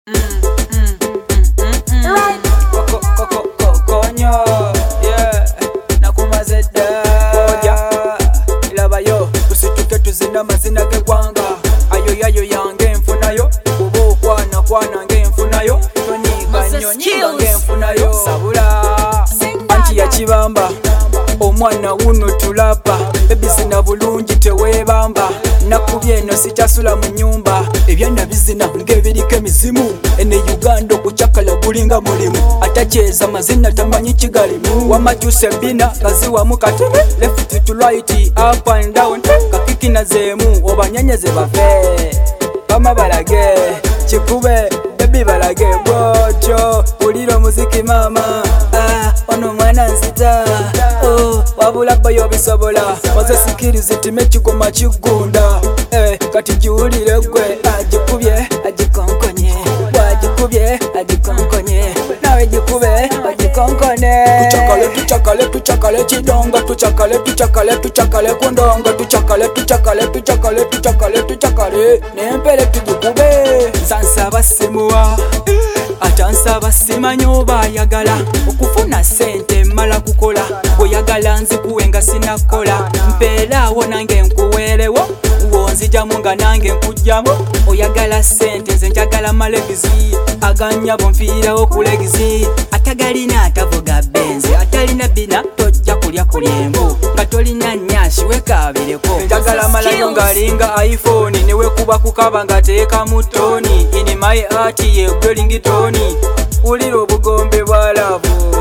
Konyo, yeah, nakumaze dda labayo tusituke tuzina amazina g'eggwanga ayo yange enfunayo oba okwana ng'enfunayo toniga nnyonyi ng'enfunayo sabula anti yakibamba omwana wuno tulapa ebizina bulungi teweebamba nakubye eno sikyasula mu nnyumba ebyana bizina ng'ebiriko emizimu ene Uganda okucakala gulinga mulimu atakyeza mazina tamanyi kigalimu wamakyusa ebbina gaziwamu katebe left to right up and down kakikina zeemu obanyanyeze bave bama balage kikube bebi balage bwotyo ulira omuziki mama ono mwana nzita wabula bayo bisobola maze sikirize time kigoma kigunda kati giwulire gwe agikubye agikonkonye wagikubye agikonkonye nawe gikube agikonkone tucakale kidonga tucakale kundonga tucakale nempere tugikube nsansaba simuwa atansaba simanyi oba ayagala okufuna sente mala kukola bweyagala nzikuwe nga sinakola mpeeraawo nange nkuweerewo wonzijamu nga nange nkujjamu oyagala sente nze njagala malegizi aganyabo nfiirawo kulegizi atagalina atavuga benzi atalina bina tojja kulya kulyembu nga tolina nyashi wekaabireko njagala malayo ng'alinga iphone newekuba kukaba nga teeka mu toni in my heart yegwe ringitoni ulira obugombe bwa laavu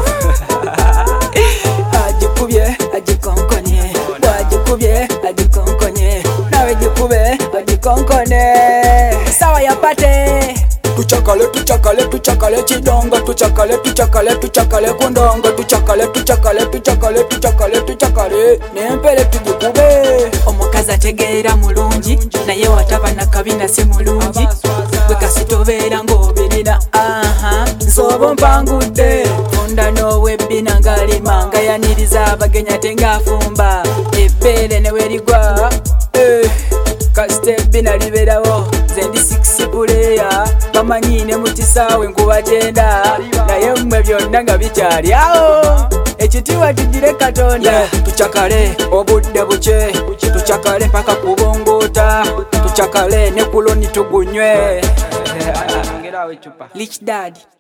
agikubye agikonkonye wagikubye agikonkonye nawe gikube agikonkone sawa yapate tucakale kidonga tucakale kundonga tucakale nempere tugikube omukazi ategeera mulungi naye wataba nakabina si mulungi gwe kasitobeera ng'obirina nsoba mpangudde funda n'ow'ebbina ng'alima ngayaniriza abagenya tengafumba ebbeere newerigwa kasita ebbina liberawo nze ndi 6 puleya bamanyine mu kisaawe nkubatenda naye mmwe byonna nga bikyalyawo ekitiibwa tugire Katonda tucakale obudde buke tucakale mpaka kubongoota tucakale ne kuloni tugunywe Rich Dad.